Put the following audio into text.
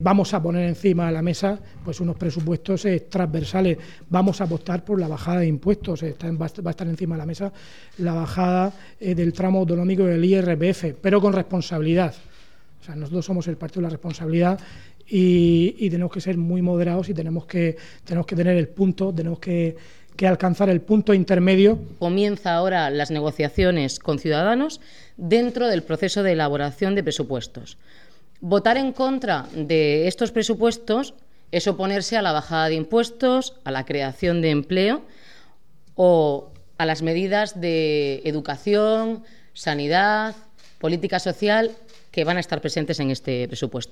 Vamos a poner encima de la mesa pues unos presupuestos transversales. Vamos a apostar por la bajada de impuestos. Va a estar encima de la mesa la bajada del tramo autonómico del IRPF, pero con responsabilidad. O sea, nosotros somos el partido de la responsabilidad y tenemos que ser muy moderados y tenemos que tener el punto, tenemos que alcanzar el punto intermedio. Comienza ahora las negociaciones con Ciudadanos dentro del proceso de elaboración de presupuestos. Votar en contra de estos presupuestos es oponerse a la bajada de impuestos, a la creación de empleo o a las medidas de educación, sanidad, política social que van a estar presentes en este presupuesto.